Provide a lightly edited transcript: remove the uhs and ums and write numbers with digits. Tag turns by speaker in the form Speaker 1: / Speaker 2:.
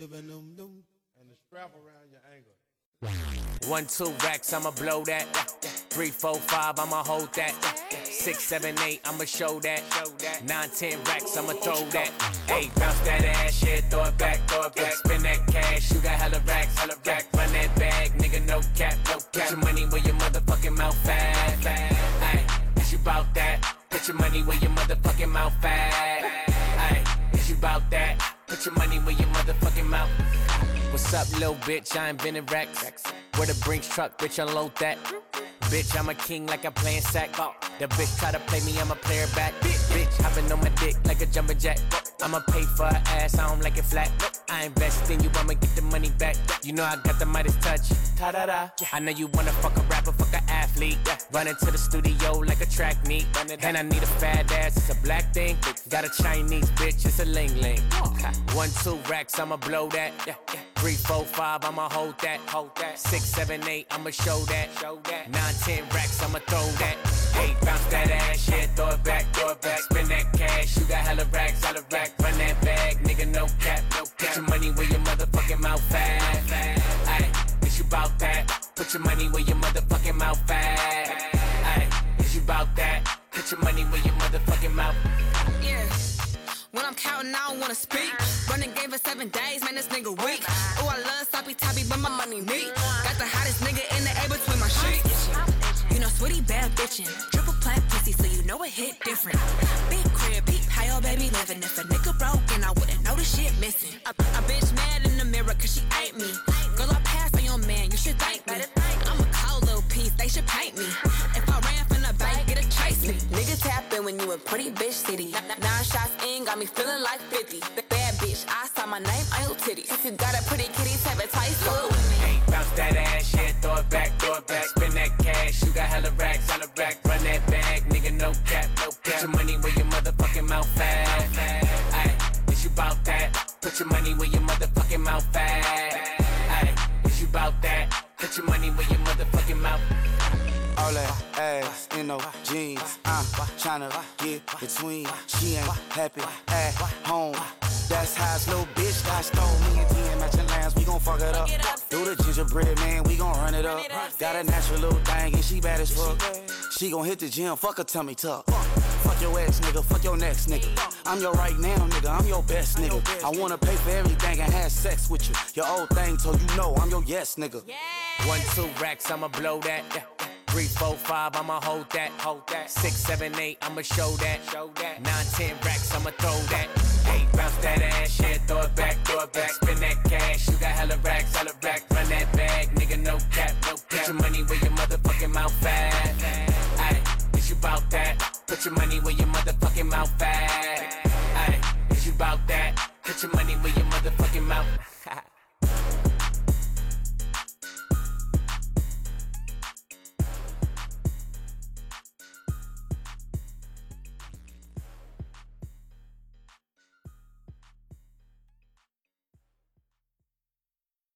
Speaker 1: And the strap around your ankle.
Speaker 2: 1, 2 racks, I'ma blow that. 3, 4, 5, I'ma hold that. 6, 7, 8, I'ma show that. 9, 10 racks, I'ma throw that. Hey, bounce that ass, shit, throw it back. Spin that cash, you got hella racks. Run that bag, nigga, no cap. Put your money where your motherfucking mouth at. Ay, is you bout that? Put your money where your motherfucking mouth at. Ay, is you bout that? Put your money where your motherfucking mouth. What's up, little bitch? I invented racks. Where the Brinks truck, bitch, unload that. Bitch, I'm a king like I'm playing sack. The bitch try to play me, I'ma play her back. Bitch, hopping on my dick like a jumper jack. I'ma pay for her ass, I don't like it flat. I invest in you, I'ma get the money back. You know I got the Midas touch. Ta-da-da. I know you wanna fuck a rapper, fuck a athlete. Run into the studio like a track meet. And I need a fat ass, it's a black thing. Got a Chinese bitch, it's a ling-ling. 1, 2 racks, I'ma blow that. 3, 4, 5, I'ma hold that. 6, 7, 8, I'ma show that. 9, 10 racks, I'ma throw that. Hey, bounce that ass, shit, throw it back. Spin that cash, you got hella racks. Run that bag, nigga, no cap. Put your money where your motherfucking mouth at. Ay, is you bout that? Put your money where your motherfucking mouth at. Ay, is you bout that? Put your money where your motherfucking mouth.
Speaker 3: Yeah. When I'm counting, I don't wanna speak. Running game for 7 days, man, this nigga weak. Oh, I love sloppy toppy, but my money neat. Got the hottest nigga in the air between my sheets. You know, sweaty bad bitchin'. Triple plat pussy, so you know it hit different. Big crib, peep, how your baby living. If a nigga broke, and I wouldn't know the shit missing. A bitch mad in the mirror, cause she ain't me. Girl, I pass on your man, you should thank me. I'm a cold little piece, they should paint me. If I ran from the bank, it'll chase me. Niggas happen when you a pretty bitch city. 9 shots in, got me feeling like 50. Bad bitch, I saw my name on your titties. If you got a pretty kitty, tap it twice, go with me.
Speaker 2: Hey, bounce that ass, shit, throw it back. Spin that cash, you got hella racks. Run that bag, nigga, no cap. Put your money where your motherfucking mouth at. Ay, is you bout that? Put your money where your motherfucking mouth at. Ay, is you bout that? Put your money where your motherfucking mouth.
Speaker 4: All that ass in no jeans, tryna get between. She ain't happy at home. That's how this little bitch got stole. Me and T matching lines, we gon' fuck it up. Do the gingerbread man, we gon' run it up. Got a natural little thing and she bad as fuck. She gon' hit the gym, fuck her tummy tuck. Fuck your ex nigga, fuck your next nigga. I'm your right now nigga, I'm your best nigga. I wanna pay for everything and have sex with you. Your old thing told you no, I'm your yes nigga.
Speaker 2: 1, 2 racks, I'ma blow that. 3, 4, 5, I'ma hold that. 6, 7, 8, I'ma show that. 9, 10 racks, I'ma throw that. Hey, bounce that ass, shit, throw it back. Spin that cash, you got hella racks. Run that bag, nigga, no cap. Put your money where your motherfucking mouth at. Ay, is you bout that? Put your money where your motherfucking mouth at. Ay, is you bout that? Put your money where your motherfucking mouth.